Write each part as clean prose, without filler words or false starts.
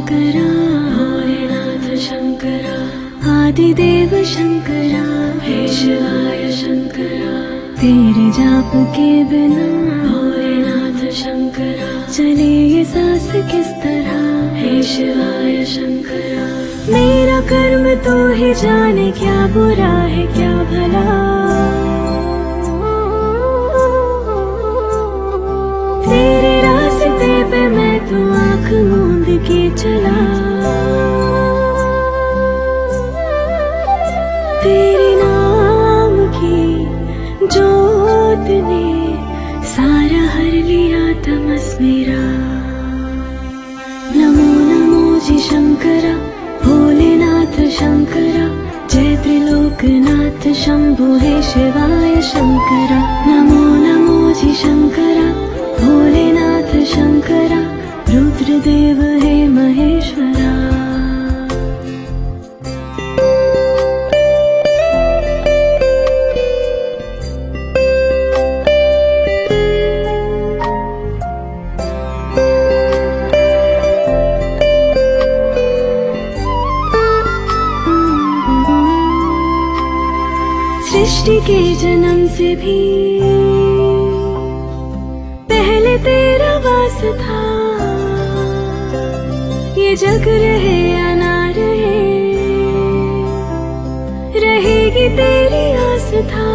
शंकरा, भोलेनाथ शंकरा, आदिदेव शंकरा, हे शिवाय शंकरा। तेरे जाप के बिना भोलेनाथ शंकरा चले ये सांस किस तरह, हे शिवाय शंकरा। मेरा कर्म तो ही जाने, क्या बुरा है क्या भला। तेरे रास्ते पे मैं तो आँख मूंद के चला। तेरे नाम की जोत ने सारा हर लिया तमस मेरा। नमो नमो जी शंकरा, भोलेनाथ शंकरा, जय त्रिलोकनाथ शंभो हे शिवाय शंकरा। नमो नमो जी शंकरा, भोलेनाथ शंकरा, रुद्रदेव हे महेश्वरा। सृष्टि के जन्म से भी पहले तेरा वास था। ये जग रहे या ना रहे, रहेगी तेरी आस था।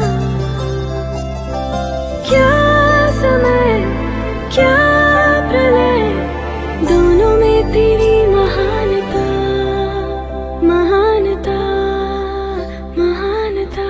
क्या समय क्या प्रलय, दोनों में तेरी महानता, महानता, महानता।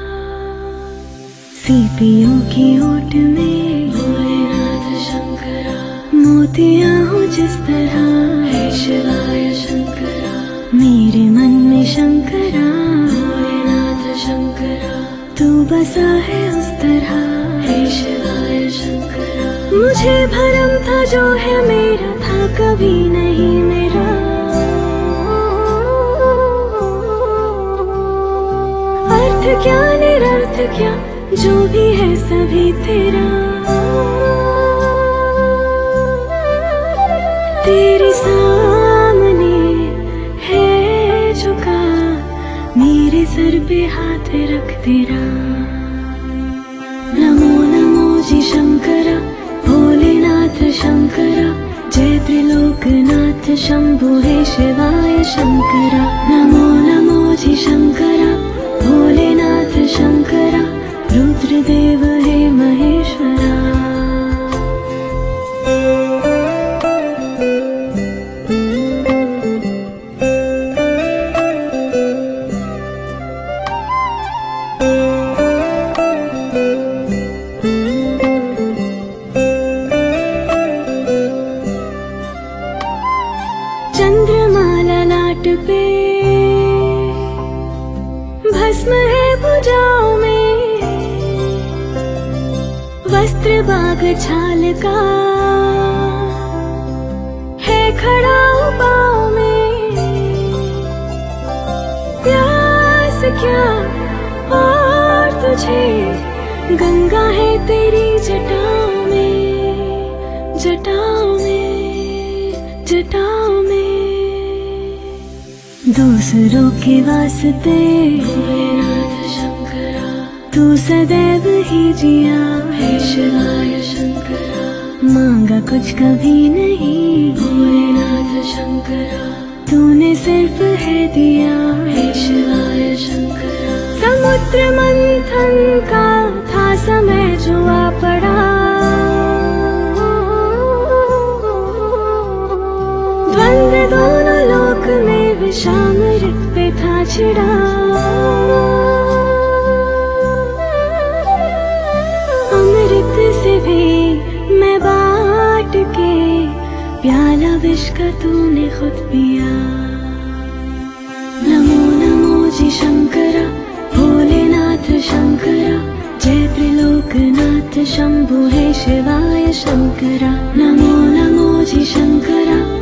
सीपियों की ओट में भोलेनाथ शंकरा, मोतियां हूँ जिस तरह, हे शिवाय शंकरा। मेरे मन में शंकरा, भोलेनाथ शंकरा, तू बसा है उस तरह, हे शिवाय शंकरा। मुझे भरम था जो है मेरा था कभी नहीं मेरा। अर्थ क्या निरर्थ क्या, जो भी है सभी तेरा। तेरे सामने है झुका, मेरे सर पे हाथ रख तेरा। नमो नमो जी शंकरा, भोलेनाथ शंकरा, जय त्रिलोकनाथ शंभो हे शिवाय शंकरा। नमो नमो जी शंकरा, भोलेनाथ शंकरा, रुद्रदेव हे महेश्वरा। चंद्रमाला लाट पे भस्म है भुजाओं में, वस्त्र बाग छाल का है खड़ा पाँव में। प्यास क्या और तुझे, गंगा है तेरी जटाओं में, जटाओं में, जटाओं में। दूसरों के वास्ते भोलेनाथ शंकरा, तू सदैव ही जिया, हे शिवाय शंकरा। मांगा कुछ कभी नहीं, भोलेनाथ शंकरा, तूने सिर्फ है दिया, हे शिवाय शंकरा। समुद्र मंथन का था समय जो आ पड़ा, द्वंद्व दोनों लोक में विषामृत पे था छिड़ा। अमृत से भी मैं बांट के, प्याला विष का तूने खुद पिया। नमो नमो जी शंकरा, भोलेनाथ शंकरा, जय त्रिलोकनाथ शंभो हे शिवाय शंकरा। नमो नमो जी शंकरा,